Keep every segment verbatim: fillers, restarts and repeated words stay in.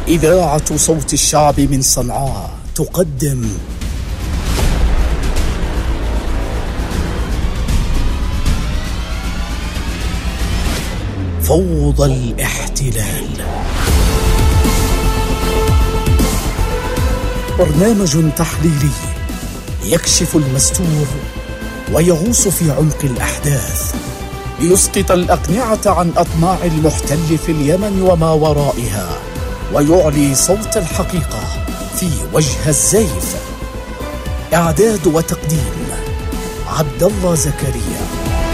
إذاعة صوت الشعب من صنعاء تقدم فوضى الاحتلال، برنامج تحليلي يكشف المستور ويغوص في عمق الأحداث ليسقط الأقنعة عن أطماع المحتل في اليمن وما ورائها، ويعلي صوت الحقيقة في وجه الزيف. إعداد وتقديم عبد الله زكريا.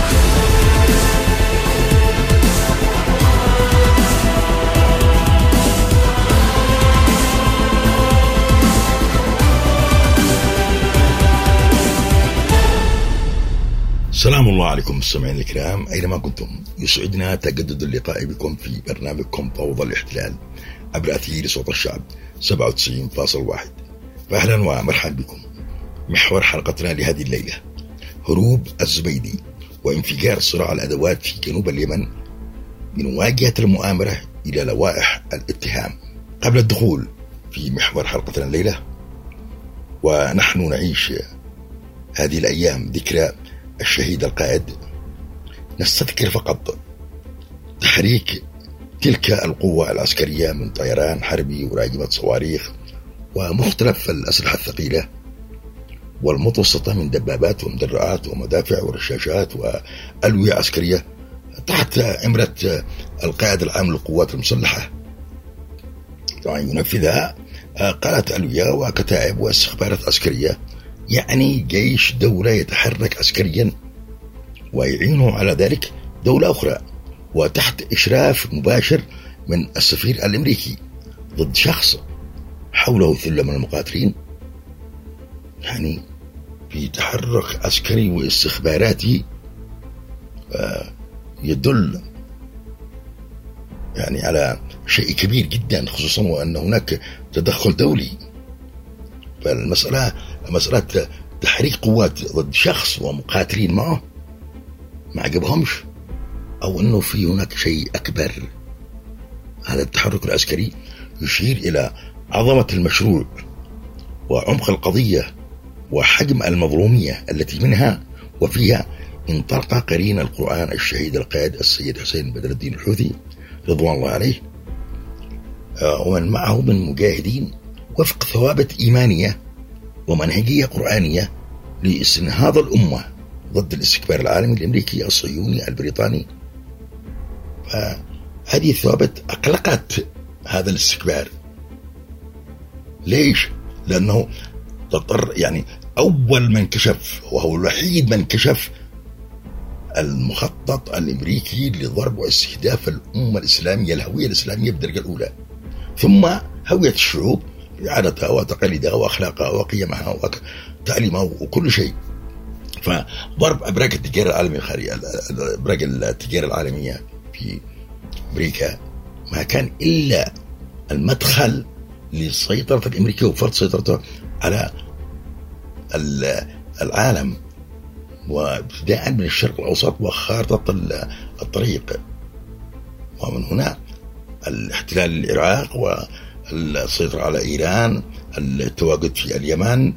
سلام الله عليكم مستمعين الكرام أينما كنتم، يسعدنا تجدد اللقاء بكم في برنامجكم فوضى الاحتلال عبر أثير صوت الشعب سبعة وتسعين فاصلة واحد. فأهلا ومرحبا بكم. محور حلقتنا لهذه الليلة: هروب الزبيدي وانفجار صراع الأدوات في جنوب اليمن من واجهة المؤامرة إلى لوائح الاتهام. قبل الدخول في محور حلقتنا الليلة، ونحن نعيش هذه الأيام ذكرى الشهيد القائد، نستذكر فقط تحريك تلك القوة العسكرية من طيران حربي وراجمة صواريخ ومختلف الأسلحة الثقيلة والمتوسطة من دبابات ومدرعات ومدافع ورشاشات وألوية عسكرية تحت إمرة القائد العام للقوات المسلحة. طبعا ينفذها قادة ألوية وكتائب واستخبارات عسكرية، يعني جيش دولة يتحرك عسكريا ويعينه على ذلك دولة أخرى، وتحت إشراف مباشر من السفير الأمريكي ضد شخص حوله ثلة من المقاتلين، يعني في تحرك عسكري واستخباراتي يدل يعني على شيء كبير جدا، خصوصا وأن هناك تدخل دولي. فالمسألة مسألة تحريك قوات ضد شخص ومقاتلين معه ما عجبهمش، أو أنه في هناك شيء أكبر. هذا التحرك العسكري يشير إلى عظمة المشروع وعمق القضية وحجم المظلومية التي منها وفيها انطلق قرين القرآن الشهيد القائد السيد حسين بدر الدين الحوثي رضوان الله عليه ومن معه من مجاهدين وفق ثوابت إيمانية ومنهجية قرآنية لاستنهاض الأمة ضد الاستكبار العالمي الأمريكي الصهيوني البريطاني. فهذه الثوابت أقلقت هذا الاستكبار. ليش؟ لأنه تضطر، يعني أول من كشف وهو الوحيد من كشف المخطط الأمريكي لضرب واستهداف الأمة الإسلامية، الهوية الإسلامية بالدرجة الأولى، ثم هوية الشعوب بعادتها وتقاليدها وأخلاقها وقيمها وتعليمها وكل شيء. فضرب أبراج التجارة العالمية الخارجية، أبراج التجارة العالمية في أمريكا ما كان إلا المدخل للسيطرة الأمريكية وفرض سيطرتها على العالم، وابتداء من الشرق الأوسط وخارطة الطريق، ومن هنا الاحتلال العراق والسيطرة على إيران، التواجد في اليمن،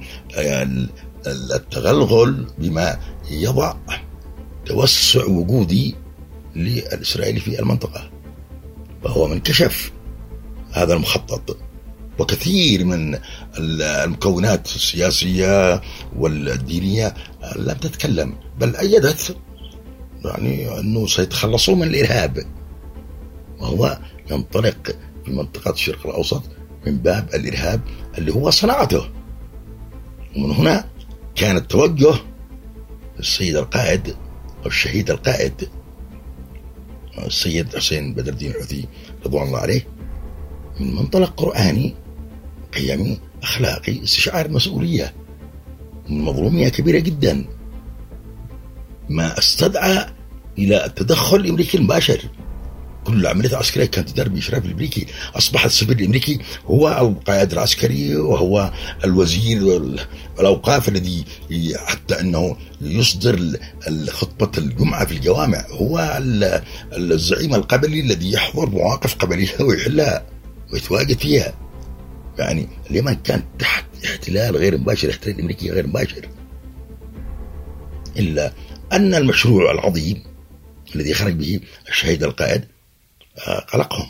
التغلغل بما يضع توسع وجودي للإسرائيلي في المنطقة. فهو من كشف هذا المخطط، وكثير من المكونات السياسية والدينية لم تتكلم، بل أيدت يعني أنه سيتخلصوا من الإرهاب، وهو ينطلق في منطقة الشرق الأوسط من باب الإرهاب اللي هو صناعته. ومن هنا كان التوجه السيد القائد أو الشهيد القائد السيد حسين بدر الدين الحوثي رضوان الله عليه من منطلق قرآني قيمي أخلاقي، استشعار المسؤولية من مظلومية كبيرة جدا، ما استدعى إلى التدخل الأمريكي المباشر. كل العمليات العسكرية كانت تدار بإشراف الأمريكي، أصبح السفير الأمريكي هو القائد العسكري وهو الوزير والأوقاف الذي حتى أنه يصدر خطبة الجمعة في الجوامع، هو الزعيم القبلي الذي يحضر مواقف قبلية ويحلها. ويتواجد فيها. يعني اليمن كانت تحت احتلال غير مباشر، احتلال أمريكي غير مباشر، إلا أن المشروع العظيم الذي خرج به الشهيد القائد قلقهم.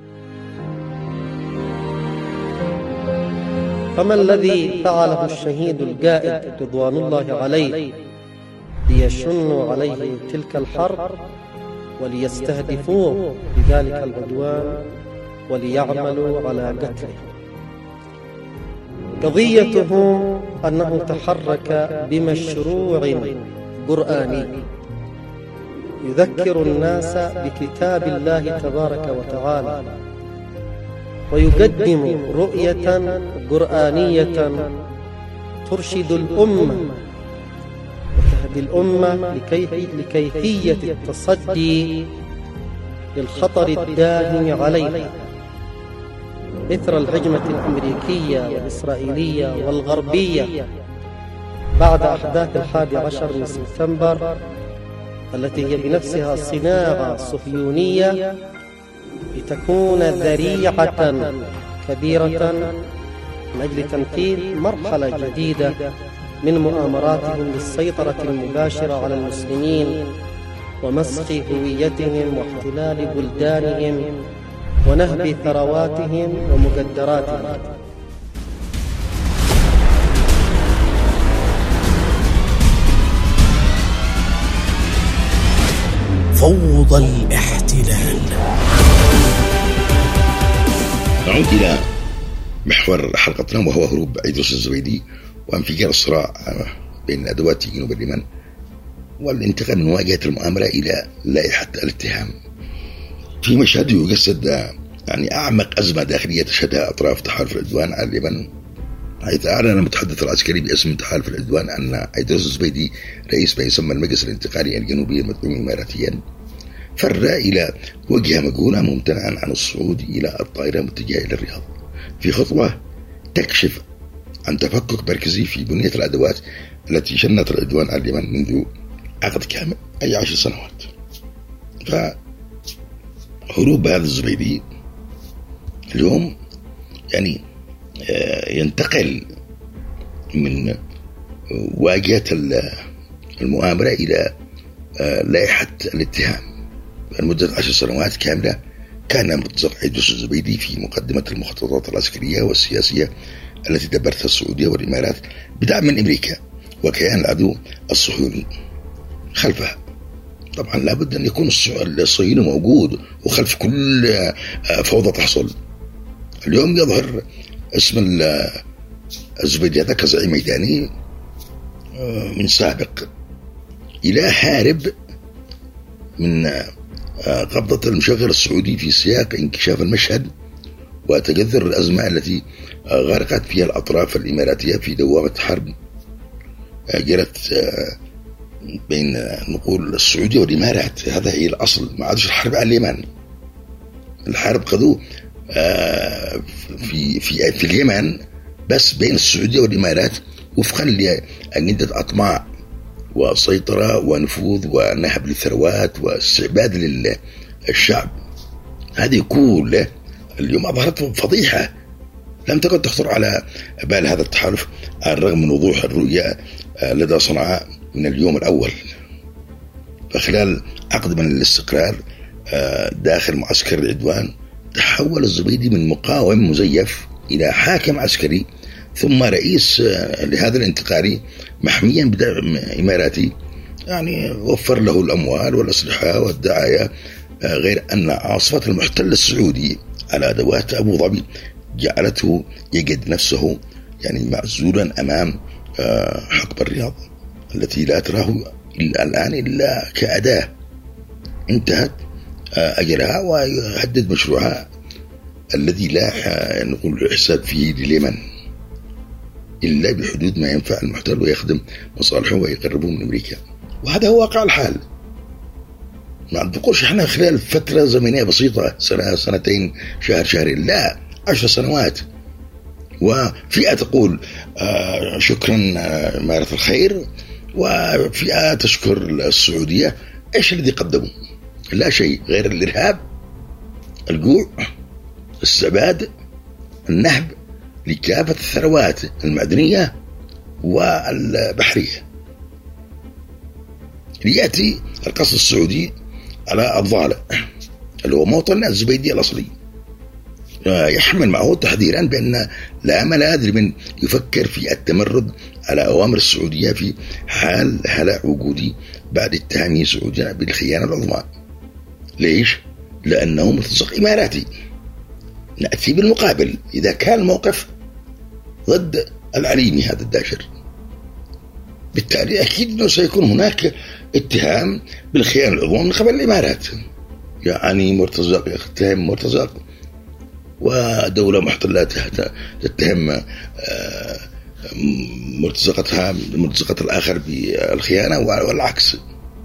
فما الذي فعله الشهيد القائد رضوان الله عليه ليشنوا عليه تلك الحرب وليستهدفوه بذلك العدوان وليعملوا على قتله؟ قضيته أنه تحرك بمشروع قرآني يذكر الناس بكتاب الله تبارك وتعالى، ويقدم رؤية قرآنية ترشد الأمة وتهدي الأمة لكيفية التصدي للخطر الداهم عليها إثر الهجمة الأمريكية والإسرائيلية والغربية بعد أحداث الحادي عشر من سبتمبر، التي هي بنفسها صناعة صهيونية لتكون ذريعة كبيرة من أجل تنفيذ مرحلة جديدة من مؤامراتهم للسيطرة المباشرة على المسلمين ومسخ هويتهم واحتلال بلدانهم ونهب ثرواتهم ومقدراتهم. فوضى الاحتلال. نعود إلى محور حلقتنا، وهو هروب عيدروس الزبيدي وانفجار الصراع بين أدوات جنوب اليمن والانتقال من مواجهة المؤامرة إلى لائحة الاتهام، في مشهد يجسد يعني أعمق أزمة داخلية تشهدها أطراف تحالف العدوان على اليمن، حيث أعلن المتحدث العسكري باسم تحالف العدوان أن عيدروس الزبيدي رئيس ما يسمى المجلس الانتقالي الجنوبي المدعوم إماراتيا فر إلى وجهة مجهولة ممتنعا عن الصعود إلى الطائرة متجهة إلى الرياض، في خطوة تكشف عن تفكك مركزي في بنية الأدوات التي شنت العدوان على اليمن منذ عقد كامل أي عشر سنوات. فهروب هذا الزبيدي اليوم يعني ينتقل من واجهة المؤامرة إلى لائحة الاتهام. لمدة عشر سنوات كاملة كان مرتزق عيدروس الزبيدي في مقدمة المخططات العسكرية والسياسية التي دبرتها السعودية والإمارات بدعم من أمريكا وكيان العدو الصهيوني خلفها. طبعا لابد أن يكون الصهيوني موجود وخلف كل فوضى تحصل. اليوم يظهر اسم الزبيدي هذا كزعيم ميداني من سابق إلى هارب من قبضة المشغل السعودي في سياق انكشاف المشهد وتجذر الأزمة التي غرقت فيها الأطراف الإماراتية في دوامة حرب جرت بين نقول السعودية والإمارات. هذا هي الأصل، ما عادش الحرب على اليمن. الحرب خذوه في في في اليمن بس بين السعودية والإمارات وفقا لأجندة أطماع وسيطرة ونفوذ ونهب للثروات واستعباد للشعب. هذه كلها اليوم أظهرت فضيحة لم تكن تخطر على بال هذا التحالف على الرغم من وضوح الرؤية لدى صنعاء من اليوم الأول. فخلال عقد من الاستقرار داخل معسكر العدوان تحول الزبيدي من مقاوم مزيف إلى حاكم عسكري ثم رئيس لهذا الانتقالي محميا بدعم إماراتي، يعني وفر له الأموال والأسلحة والدعاية، غير أن عاصفة المحتل السعودي على أدوات أبو ظبي جعلته يجد نفسه يعني معزولا أمام حقب الرياض التي لا تراه إلا الآن إلا كأداة انتهت أجلها ويحدد مشروعها الذي لا نقول حساب فيه لليمن إلا بحدود ما ينفع المحتل ويخدم مصالحه ويقربه من أمريكا. وهذا هو واقع الحال. ما نقولش احنا خلال فترة زمنية بسيطة سنة سنتين شهر شهرين، لا عشر سنوات. وفئة تقول آه شكرا إمارة الخير وفئة تشكر السعودية. ايش الذي قدموا؟ لا شيء غير الإرهاب، الجوع، استعباد النهب لكافة الثروات المعدنية والبحرية. ليأتي القصر السعودي على الضالع اللي هو موطن الزبيدية الأصلي، يحمل معه تحذيرا بأن لا ملاذ لمن يفكر في التمرد على أوامر السعودية في حال هلع وجودي بعد اتهامه سعوديا بالخيانة العظمى. ليش؟ لأنه ملتصق إماراتي. نأتي بالمقابل إذا كان الموقف ضد العليمي هذا الداشر، بالتالي أكيد أنه سيكون هناك اتهام بالخيانة العظمى من قبل الإمارات. يعني مرتزق يتهم مرتزق، ودولة محتلة تتهم مرتزقتها مرتزقة الآخر بالخيانة والعكس.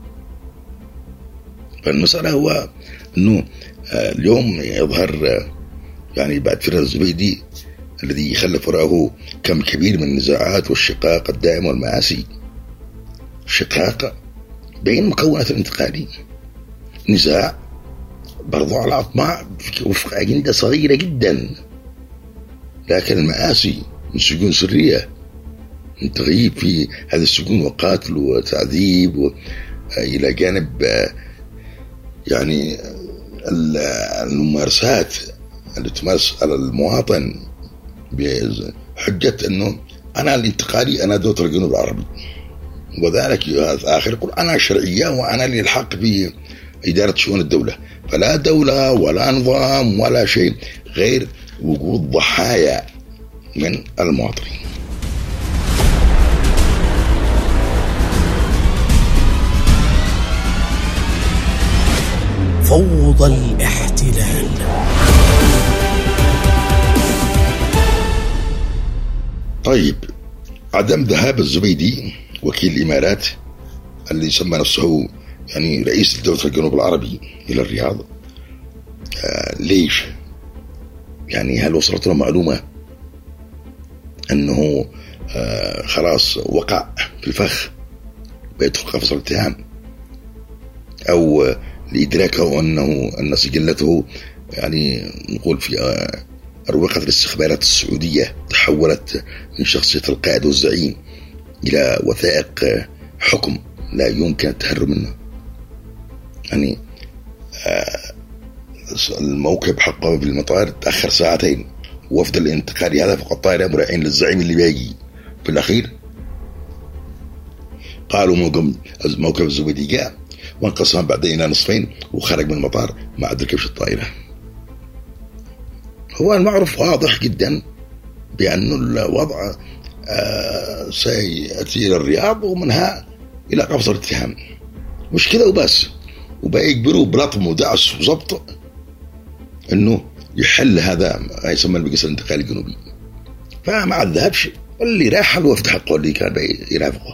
فالمسألة هو أنه اليوم يظهر يعني بعد فرز الزبيدي الذي خلف وراءه كم كبير من النزاعات والشقاق الدائم والمآسي، شقاق بين مكونات الانتقالي، نزاع برضو على أطماع وفق أجندة صغيرة جدا، لكن المآسي من سجون سرية، من تغييب في هذه السجون وقاتل وتعذيب و... إلى جانب يعني الممارسات اللي تمارس على المواطن بحجة أنه أنا الانتقالي، أنا دولة الجنوب العربي، وذلك آخر يقول أنا شرعية وأنا لي الحق بإدارة شؤون الدولة. فلا دولة ولا نظام ولا شيء غير وجود ضحايا من المواطنين. فوضى الاحتلال. طيب، عدم ذهاب الزبيدي وكيل الإمارات اللي يسمى نفسه يعني رئيس دولة الجنوب العربي إلى الرياض، آه ليش؟ يعني هل وصلتنا معلومة أنه آه خلاص وقع في الفخ بيدخل قفص الاتهام، أو آه لإدراكه أنه أن سجلته يعني نقول في آه أروقة الاستخبارات السعودية تحولت من شخصية القائد والزعيم إلى وثائق آه حكم لا يمكن التهرب منه. يعني آه الموكب حقه في المطار تأخر ساعتين، وفد الانتقالي هذا فقط طائرة مراعين للزعيم اللي باقي. في الأخير قالوا موكب موكب الزبيدي جاء وانقسم بعدين إلى نصفين وخرج من المطار ما أدرك كيف الطائرة. هو المعروف واضح جدا بأن الوضع آه سيأتي إلى الرياض ومنها إلى قفص الاتهام، مش كده وبس، وبقى يجبروا بلطم ودعس وضبط انه يحل هذا ما يسمى المجلس الانتقالي الجنوبي. فما عاد ذهبش، واللي راح الوفد حقه اللي كان يرافقه.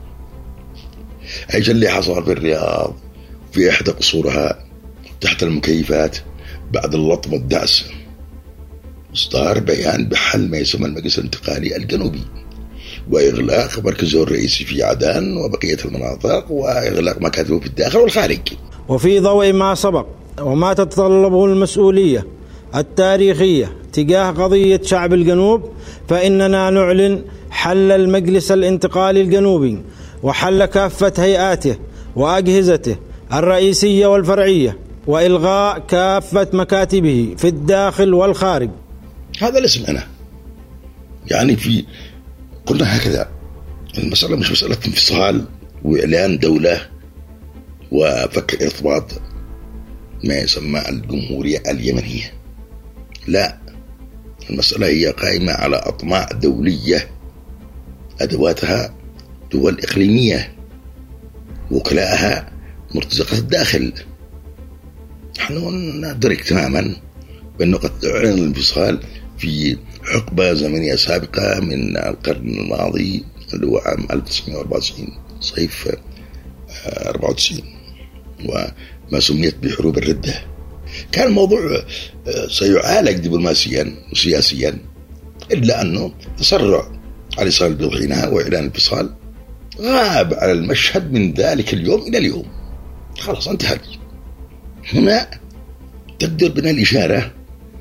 ايش اللي حصل في الرياض في احدى قصورها تحت المكيفات بعد اللطم والدعس؟ اصدار بيان بحل ما يسمى المجلس الانتقالي الجنوبي وإغلاق مركزه الرئيسي في عدن وبقية المناطق، وإغلاق مكاتبه في الداخل والخارج. وفي ضوء ما سبق وما تتطلبه المسؤولية التاريخية تجاه قضية شعب الجنوب، فإننا نعلن حل المجلس الانتقالي الجنوبي وحل كافة هيئاته وأجهزته الرئيسية والفرعية، وإلغاء كافة مكاتبه في الداخل والخارج. هذا الاسم أنا يعني في قلنا هكذا، المسألة مش مسألة انفصال وإعلان دولة وفك ارتباط ما يسمى الجمهورية اليمنية، لا، المسألة هي قائمة على أطماع دولية أدواتها دول إقليمية، وكلاءها مرتزقة الداخل. نحن ندرك تماما بأنه قد أعلن الانفصال في حقبة زمنية سابقة من القرن الماضي اللي هو عام ألف وتسعمائة وأربعة وتسعين، صيف أربعة وتسعين، وما سميت بحروب الردة. كان الموضوع سيعالج دبلوماسيا وسياسيا، إلا أنه تسرع علي صالح البيض حينها وإعلان الانفصال غاب على المشهد من ذلك اليوم إلى اليوم، خلاص انتهت. هنا تقدر بنا الإشارة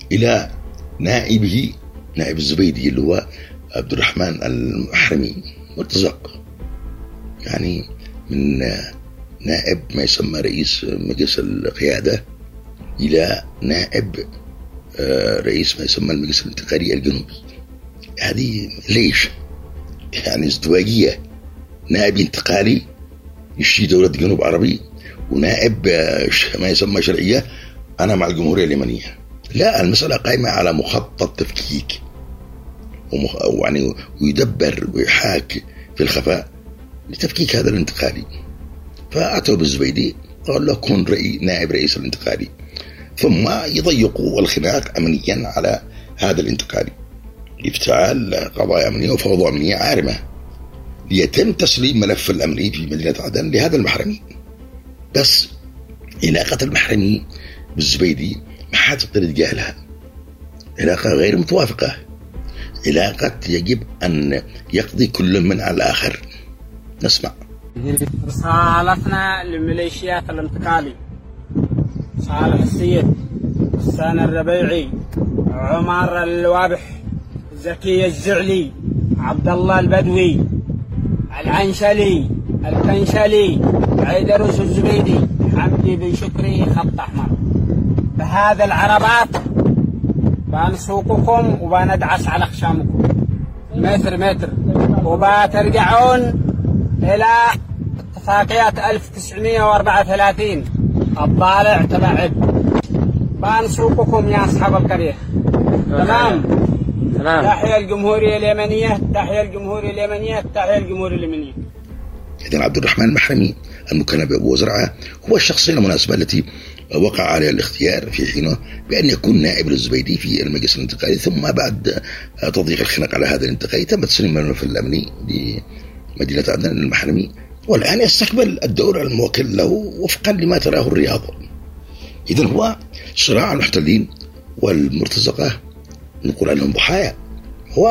إلى نائبه نائب الزبيدي اللي هو عبد الرحمن المحرمي مرتزق، يعني من نائب ما يسمى رئيس مجلس القيادة إلى نائب رئيس ما يسمى المجلس الانتقالي الجنوبي. هذه ليش؟ يعني ازدواجية، نائب انتقالي يشي دولة جنوب عربي، ونائب ما يسمى شرعية أنا مع الجمهورية اليمنية. لا، المسألة قائمة على مخطط تفكيك ويعني ويدبر ويحاك في الخفاء لتفكيك هذا الانتقالي. فأتوا بالزبيدي قال له كن رئي نائب رئيس الانتقالي، ثم يضيقوا الخناق أمنيا على هذا الانتقالي، افتعال قضايا أمنية وفوضى أمنية عارمة ليتم تسليم ملف الأمني في مدينة عدن لهذا المحرمي. بس علاقة المحرمي بالزبيدي ما حد يقدر يتجاهلها، علاقة غير متوافقة، علاقة يجب أن يقضي كل من على الآخر. نسمع. رسالتنا لميليشيات الانتقالي صالح السيد، حسان الربيعي، عمر الوابح، زكي الزعلي، عبد الله البدوي، العنشلي، الكنشلي، عيدروس الزبيدي، حمدي بن شكري، خط أحمر. بهذا العربات بنسوقكم وبندعس على خشامكم متر متر، وبترجعون إلى اتفاقية ألف وتسعمائة وأربعة وثلاثين الضالع تبع بنسوقكم يا أصحاب القرية. تمام تمام. تحيا الجمهورية اليمنية، تحيا الجمهورية اليمنية، تحيا الجمهورية اليمنية. إذن عبد الرحمن المحرمي المكنى بأبو زرعة هو الشخصية المناسبة التي وقع عليها الاختيار في حينه بأن يكون نائب للزبيدي في المجلس الانتقالي، ثم بعد تضييق الخناق على هذا الانتقالي تم تسليم الملف الأمني لمدينة عدن المحرمي، والآن يستقبل الدور الموكل له وفقا لما تراه الرياض. إذن هو صراع المحتلين والمرتزقة نقول عنهم ضحايا، هو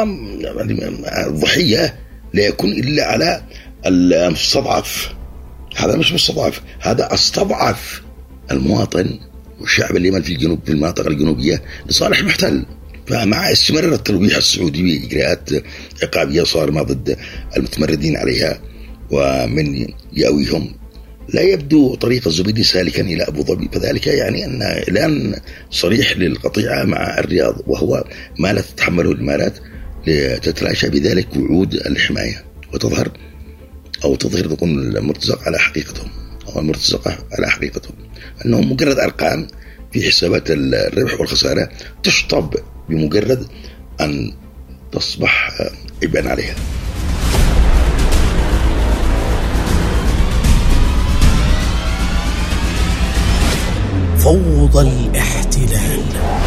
الضحية لا يكون إلا على المستضعف. هذا مش مستضعف، هذا استضعف المواطن والشعب اليمني في الجنوب في المناطق الجنوبية لصالح المحتل. فمع استمرار التلويح السعودي بإجراءات عقابية صارمة ضد المتمردين عليها ومن يأويهم، لا يبدو طريق الزبيدي سالكا إلى أبو ظبي، فذلك يعني أن الآن صريح للقطيعة مع الرياض، وهو ما لا تتحمله الإمارات لتتلاشى بذلك وعود الحماية وتظهر أو تظهر تكون المرتزق على حقيقتهم أو المرتزقة على حقيقتهم، أنهم مجرد أرقام في حسابات الربح والخسارة تشطب بمجرد أن تصبح عبئا عليها. فوضى الاحتلال.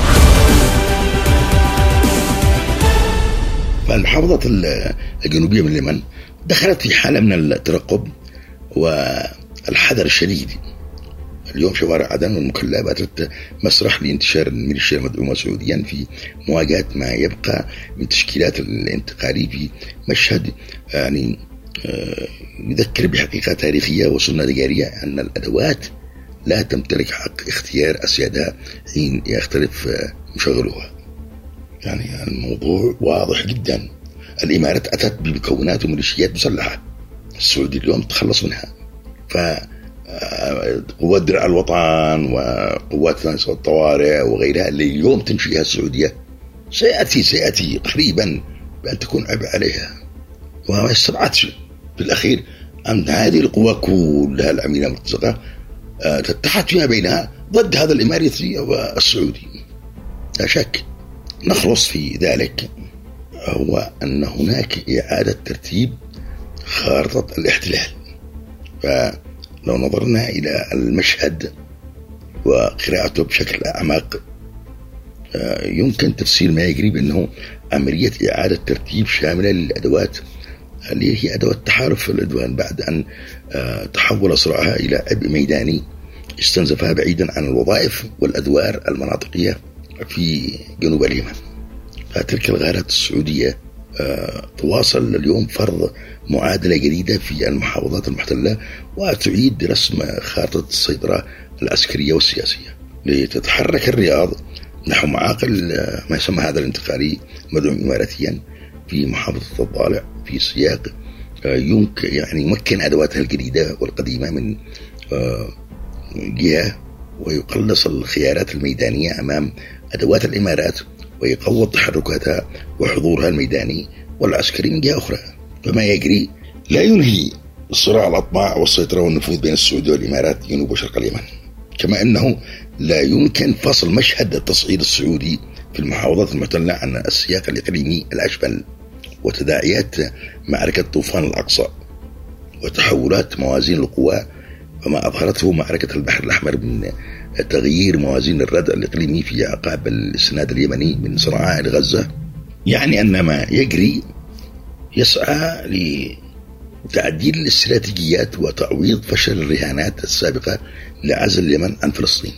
فالمحافظة الجنوبية من اليمن دخلت في حالة من الترقب والحذر الشديد. اليوم شوارع عدن والمكلا باتت مسرح لانتشار الميليشيا المدعومة سعوديا في مواجهة ما يبقى من تشكيلات الانتقالي في مشهد يعني يذكر بحقيقة تاريخية وسنة تجارية أن الأدوات لا تمتلك حق اختيار أسيادها حين يختلف مشغلوها. يعني الموضوع واضح جدا. الإمارات أتت بمكونات وميليشيات مسلحة، السعودي اليوم تخلص منها. فقوات درع الوطن وقوات الطوارئ وغيرها اللي اليوم تنشئها السعودية سيأتي سيأتي قريبا بأن تكون عبء عليها. وما استبعدش في الأخير أن هذه القوى كلها العميلة المرتزقة تتحد فيها بينها ضد هذا الإماراتي والسعودي. لا شك. نخلص في ذلك هو أن هناك إعادة ترتيب خارطة الاحتلال. فلو نظرنا إلى المشهد وقراءته بشكل أعمق يمكن تفسير ما يجري بأنه عملية إعادة ترتيب شاملة للأدوات اللي هي أدوات تحالف العدوان بعد أن تحول صراعها إلى عبء ميداني استنزفها بعيدا عن الوظائف والأدوار المناطقية في جنوب اليمن. فتلك الغارات السعودية تواصل اليوم فرض معادلة جديدة في المحافظات المحتلة وتعيد رسم خارطة السيطرة العسكرية والسياسية لتتحرك الرياض نحو معاقل ما يسمى هذا الانتقالي مدعوم إماراتيا في محافظة الضالع في سياق يمكن يعني يمكن أدواتها الجديدة والقديمة من جهة، ويقلص الخيارات الميدانية أمام أدوات الإمارات، ويقوض تحركاتها وحضورها الميداني والعسكري من جهة أخرى. فما يجري لا ينهي صراع الأطماع والسيطرة والنفوذ بين السعودية والإمارات جنوب وشرق اليمن، كما أنه لا يمكن فصل مشهد التصعيد السعودي في المحافظات المحتلة عن السياق الإقليمي الأشمل وتداعيات معركة طوفان الأقصى وتحولات موازين القوى، وما أظهرته معركة البحر الأحمر من تغيير موازين الردع الإقليمي في أعقاب الإسناد اليمني من صنعاء إلى غزة. يعني أن ما يجري يسعى لتعديل الاستراتيجيات وتعويض فشل الرهانات السابقة لعزل اليمن عن فلسطين،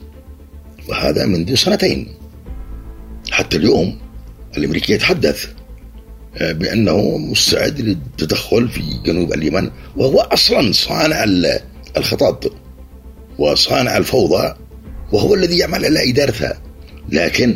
وهذا منذ سنتين. حتى اليوم الأمريكي يتحدث بأنه مستعد للتدخل في جنوب اليمن، وهو أصلا صانع الخطط وصانع الفوضى، وهو الذي يعمل على إدارتها، لكن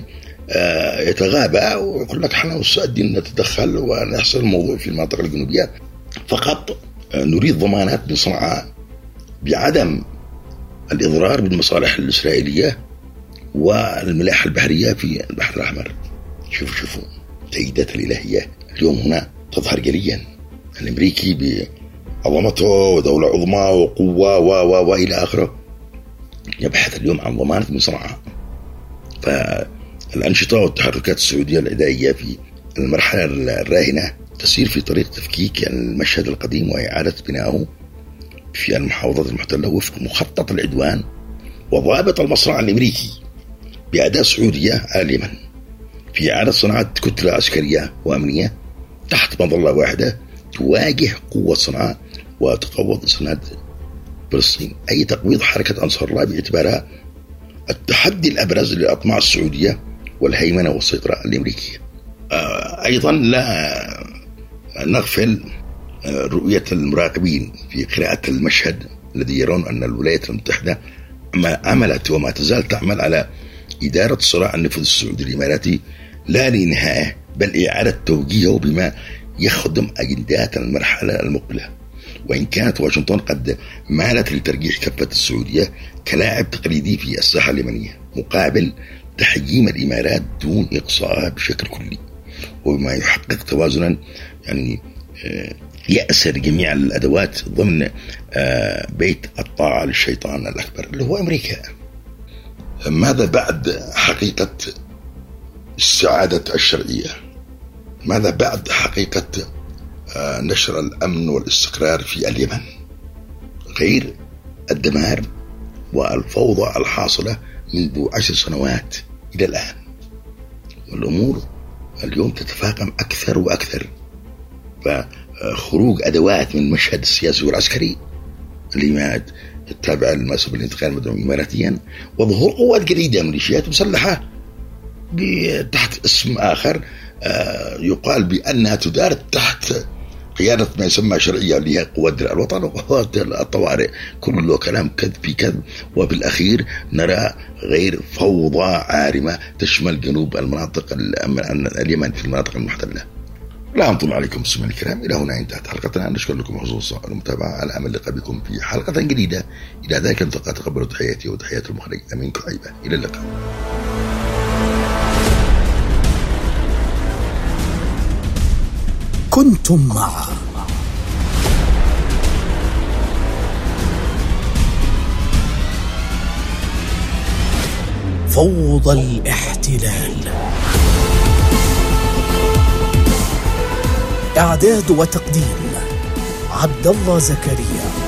يتغابى ويقول لك احنا مستعدين نتدخل ونحصل الموضوع في المنطقة الجنوبية، فقط نريد ضمانات من صنعاء بعدم الإضرار بالمصالح الإسرائيلية والملاحة البحرية في البحر الأحمر. شوفوا شوفوا تأييدات الإلهية اليوم هنا تظهر جليا. الأمريكي بعظمته ودولة عظمى وقوة و و وإلى آخره يبحث اليوم عن ضمانة من صنعاء. فالأنشطة والتحركات السعودية العدائية في المرحلة الراهنة تسير في طريق تفكيك المشهد القديم وإعادة بنائه في المحافظات المحتلة وفق مخطط العدوان وضابط المصرع الأمريكي بأداة سعودية على اليمن في إعادة صناعة كتلة عسكرية وأمنية تحت مظلة واحدة تواجه قوة صنعاء وتقوض إسناد فلسطين، أي تقويض حركة أنصار الله باعتبارها التحدي الأبرز للأطماع السعودية والهيمنة والسيطرة الأمريكية. أيضا لا نغفل رؤية المراقبين في قراءة المشهد الذي يرون أن الولايات المتحدة ما عملت وما تزال تعمل على إدارة صراع النفوذ السعودي الإماراتي لا لنهائه، بل إعادة توجيهه بما يخدم أجندات المرحلة المقبلة. وإن كانت واشنطن قد مالت لترجيح كفة السعودية كلاعب تقليدي في الساحة اليمنية مقابل تحجيم الإمارات دون إقصائها بشكل كلي، وبما يحقق توازنا يعني يأسر جميع الأدوات ضمن بيت الطاعة للشيطان الأكبر اللي هو أمريكا. ماذا بعد حقيقة السعادة الشرعية؟ ماذا بعد حقيقة نشر الأمن والاستقرار في اليمن غير الدمار والفوضى الحاصلة منذ عشر سنوات إلى الآن؟ والأمور اليوم تتفاقم أكثر وأكثر، فخروج أدوات من المشهد السياسي والعسكري اللي التابعة للمنصب الانتقال المدعوم إماراتيا، وظهور قوات جديدة ميليشيات مسلحة تحت اسم آخر يقال بأنها تدار تحت قيادة ما يسمى شرعية اللي هي قوات درع الوطن وقوات الطوارئ. كله كلام كذب في كذب، وبالأخير نرى غير فوضى عارمة تشمل جنوب المناطق اليمن في المناطق المحتلة. لا أنطل عليكم السمع الكرام، إلى هنا انتهت حلقتنا. نشكر لكم حضور المتابعة على أمل لقاء بكم في حلقة جديدة. إلى ذلك التقى تقبلوا تحياتي وتحيات المخرج أمين كعيبة. إلى اللقاء. كنتم مع فوضى الاحتلال. إعداد وتقديم عبد الله زكريا.